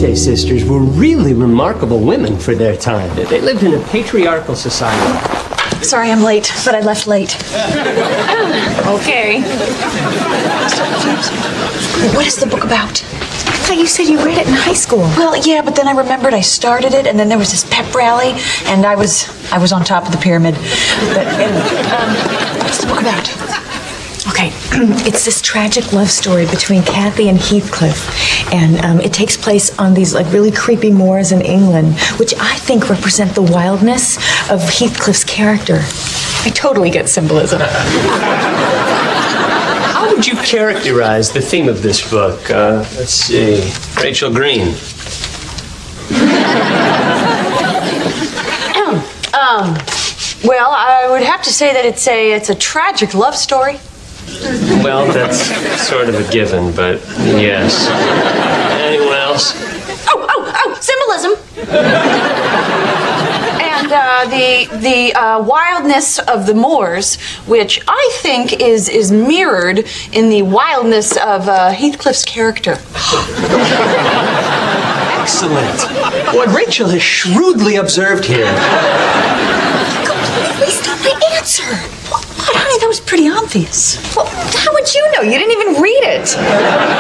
Bronte sisters were really remarkable women for their time. They lived in a patriarchal society. Sorry I'm late, but I left late. Okay. What is the book about? I thought you said you read it in high school. Well, yeah, but then I remembered I started it, and then there was this pep rally, and I was on top of the pyramid. But what's the book about? Okay, it's this tragic love story between Kathy and Heathcliff, and it takes place on these like really creepy moors in England, which I think represent the wildness of Heathcliff's character. I totally get symbolism. How would you characterize the theme of this book? Let's see. Rachel Green. Well, I would have to say that it's a tragic love story. Well, that's sort of a given, but yes. Anyone else? Oh, symbolism. And the wildness of the moors, which I think is mirrored in the wildness of Heathcliff's character. Excellent. What Rachel has shrewdly observed here. Completely stop my answer. What, honey? That was pretty obvious. Well, how would you know? You didn't even read it.